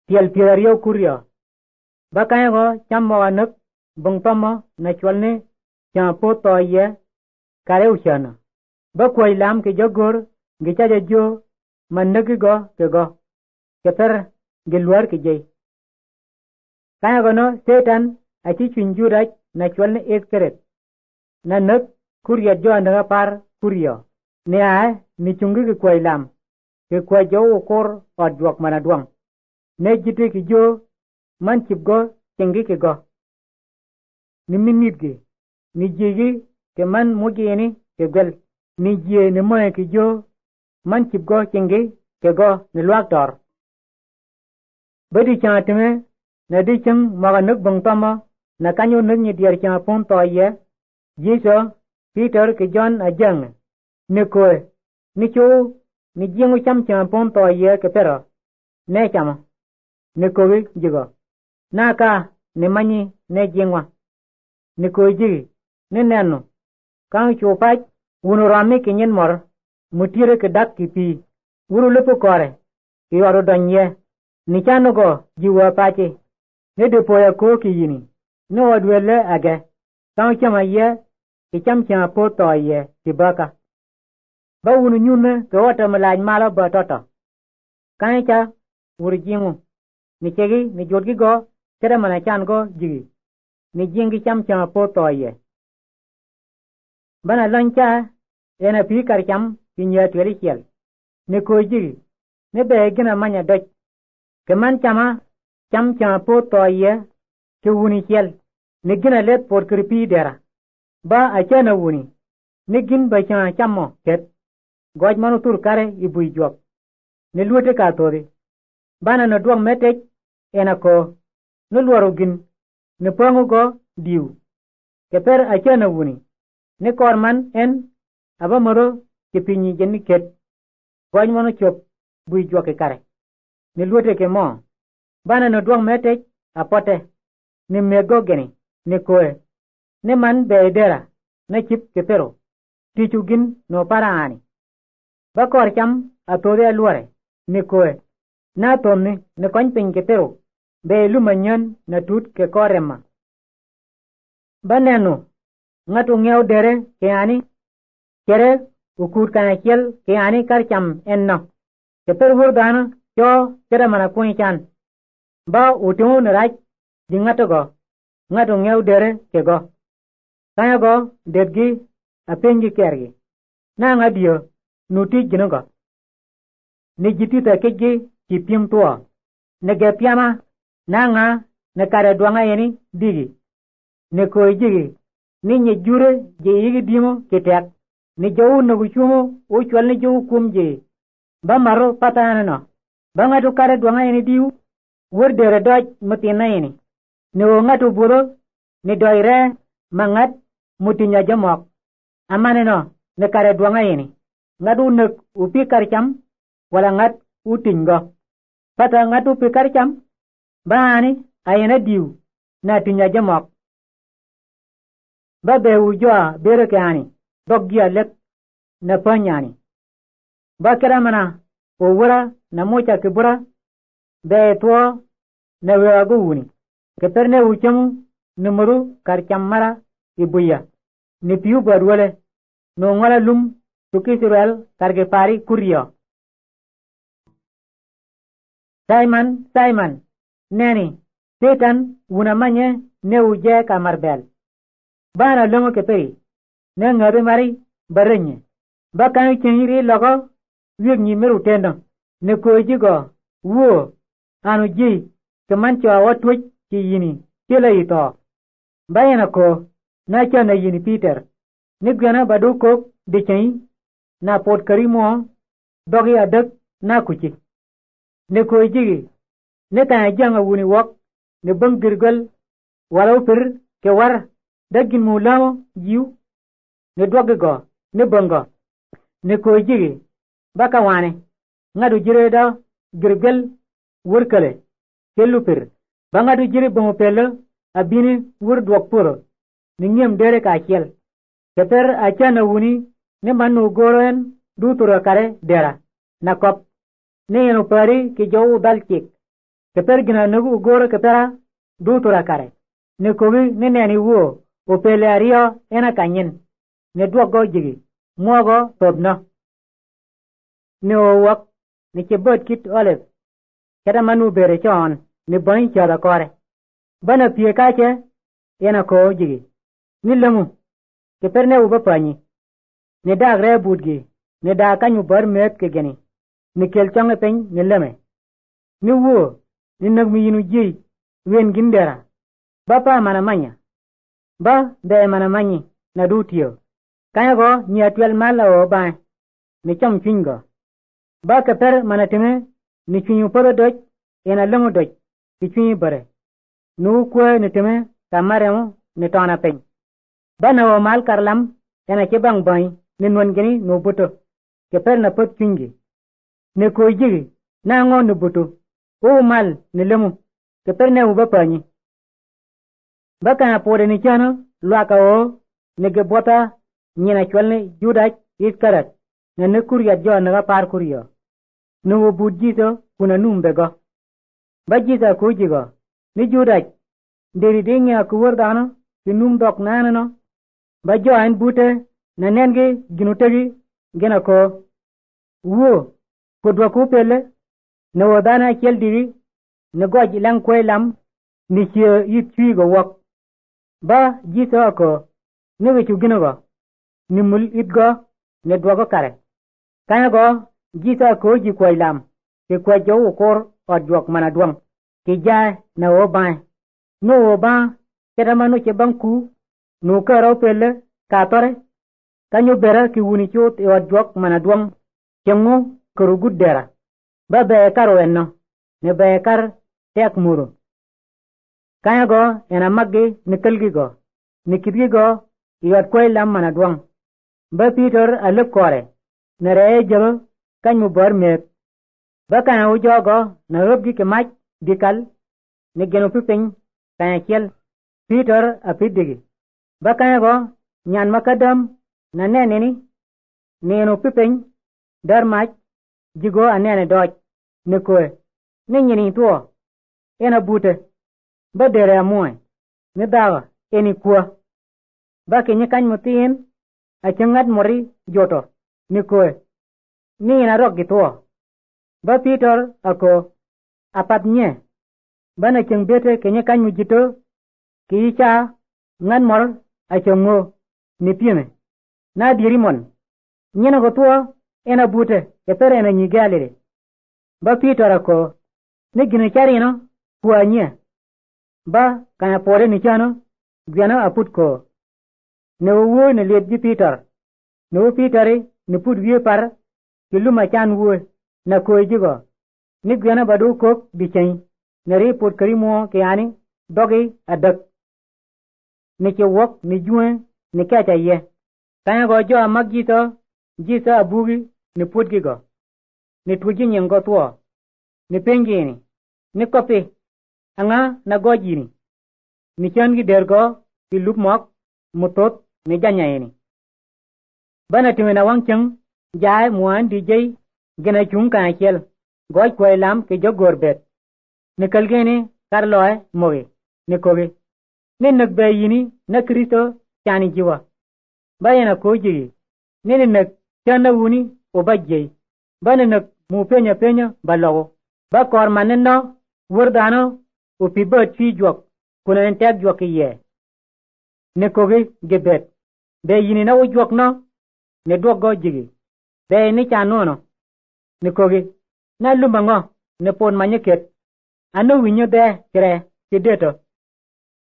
tiel piario kurio bakay go chammo anak bungtomo na chwalne champo toye kare uchana bakwai lam ke jogor gicha jo managi go keter gelwar ke jay kaya go no setan achi chunjuraj na chwalne ek keret na nak kuria jo anaga par kurio ne a ni chungi ke kwai lam ke kwa jo okor odwak manadwang ne jite ki jo man chip go chengi ke go ni minit ge ni jigi ke man mogi ni ke gel ni jie ne moe ki jo man chip go chengi ke go ni luak tor bedi chatime na di chang maga nuk bang tama na kanyo nuk ni diar cha pon to ye jiso Peter ke John ajang ni ko ni chu ni jingu cham cha pon to ye ke pero ne chama ni ko wi jigo naka ni manyi ne jingwa ni ko ji ni nenu kang chu pach uno rami ke nyen mor mutire ke dak ki pi uru lepo kore ki oro danye ni chano go jiwa pache ne de poya ko ki yini no wadwele age kang chama ye ki cham cha po to ye ki baka ba unu nyune ke wata malaj mala ba toto kang cha uru jingu ni chegi ni jodgi go tere mana chan go jigi ni jingi cham cha po to ye bana lancha ena pi kar cham pinya tweli chel ni ko jigi ne be gina manya doj ke man chama cham cha po to ye ke wuni chel ni gina let por kripi dera ba achana wuni ni gin ba cha chammo ket goj manu tur kare ibui jok ni luote ka tori bana no duang metej ena ko no luoro gin ni pongu go diu ke per achana wuni ni korman en aba moro ke pinyi jenni ket goj manu chop bui jok kare ni luote ke mo bana no duang metej apote ni mego geni ni koe ni man be dera na chip ke pero tichu gin no paraani ba kor cham atore luore ni koe na tomni ni kon pin ke pero be lumanyan na tut ke korema baneno ngatu ngeu dere ke ani kere ukur kana kel ke ani kar cham enno ke per hurdana cho kera mana kuin chan ba utu ne raj jingato go ngatu ngeu dere ke go kaya go dedgi apengi kergi na ngadio nuti jinogo ni jitita keji kipim tua ne gepiama na nga ne kare duanga yeni digi ne ko jigi ni nye jure je yigi dimo ketek ni jowu no guchumo o chwal ni jowu kum je ba maro patana no ba ngatu kare duanga yeni diu wor dere doj mutina yeni ne o ngatu buro ni doire mangat mutinya jamok amane no ne kare duanga yeni ngadu nek upi karcham wala ngat utingo pata ngatu upi karcham baani ayena diu na tinya jamok ba be ujwa bere kani doggia lek na panyani ba kera mana o wura na mocha kibura be to na wago wuni ke perne uchamu numuru karcham mara ibuya ni piu barwale no ngala lum tukisirel karge pari kurio Simon neni setan unamanye ne uje kamarbel bana longo ke pei ne ngabe mari barenye bakan cheniri logo wieg ni meru tendo ne koji go wo anu ji kemancho awatwich ki yini kila ito bayana ko na chana yini Peter ni gana badu ko dichai na pot karimo dogi adak na kuchi ne koji ne ta janga wuni wok ne bangirgal walaw per ke war dagin mulamo jiu ne doggo ne bango ne koji baka wane ngadu jireda girgal wurkale kelupir bangadu jiri bomo pelo abini wur dwok puro ni ngem dere ka kiel keter achana wuni ne manu goroen du turo kare dera na kop ne no pari ki jow dal kik keper gina nugu goro kepera du tura kare ne kogi ne neni wo o pele ario ena kanyin ne duogo jigi muogo tobno ne o wak ne chebot kit olive kada manu bere chon ne boin chada kore bana pie kache ena ko jigi ni lemu keper ne uba panyi ne dagre budgi ne da kanyu bar met ke geni ne kel chonge pen ne leme ni wo ni nagmi yinu jey wen gindera ba pa mana manya ba de mana manyi na dutiyo kaya go ni atwel mala o ba ni chom chingo ba keper mana teme ni chinyu poro doj ena lemu doj ti chinyu bare nu kwe ni teme kamaremo ni tona pen ba na o mal karlam ena ke bang bai ni non geni no buto keper na pot chingi ne ko jigi na ngo no buto o mal ni lemu keper ne uba panyi baka na pore ni chano lwaka o ne gebota nyina chwalne judaj iskarat ne kuriya jo na par kuriyo no budjito kuna numbe go bajita ko jigo ni judaj deri dinga ku wordano ki num dok nanano bajo an bute na nenge ginutegi gena ko wo kodwa ku pele ne wodana kel diri ne goj lang kwelam ni che yitwi go wak ba jito ko ne wechu ginago ni mul itgo ne dwago kare kaya go jito ko ji kwelam ke kwajo ukor odjok mana duang ki jay na oban no oban keda manu che banku no karo pele ka tore kanyo bera ki wuni chot e odjok mana duang kengo kuru guddera ba be karo enno ne be kar tek muro kaya go ena magge ne kelgi go ne kidgi go yot koy lam mana duang ba Peter alep kore ne re jero kanyu bor met ba kana ujogo na robgi ke mach dikal ne geno pipeng kaya kiel Peter apidigi ba kaya go nyan makadam na neneni neno pipeng dar mach jigo anene doj ne koe ne nyini tuo ena bute ba dere amoy ne dawa eni kuwa ba kenye kany mutin a chengat mori joto ne koe ni ina rok gituo ba Peter ako apat nye ba na cheng bete kenye kany mujito ki icha ngan mor a chengo ni pieme na dirimon nyina go tuo ena bute epere na nyigalire ba Peter ako ne gine charino kuwa nye ba kaya pore ni chano gwana aput ko ne wo ne ledji Peter ne wo Peter ne put wie par kiluma chan wo na ko jigo ni gwana badu kok bichen ne ri put karimo ke ani dogi adak ne ke wok ne juwe ne kacha ye kaya go jo amagito jisa abugi ne put gigo ne tuji nyengo tuo ne pengini ne kopi anga na gojini ni changi dergo ki lupmok mutot ne janyayeni bana timena wangchang jay muan DJ gena chung ka chel goj koy lam ke jogorbet ne kalgene karloy moge ne koge ne nagbe yini na Kristo chani jiwa bayana koji ne nag chana wuni obajje bana nag mu penya balago ba kor manno wurdano upibot fi jok kuna entek jok ye ne koge gebet be yini na ujok no ne dogo jigi be ni chanono ne koge na lumbango ne pon manyeket anu winyo de kre kideto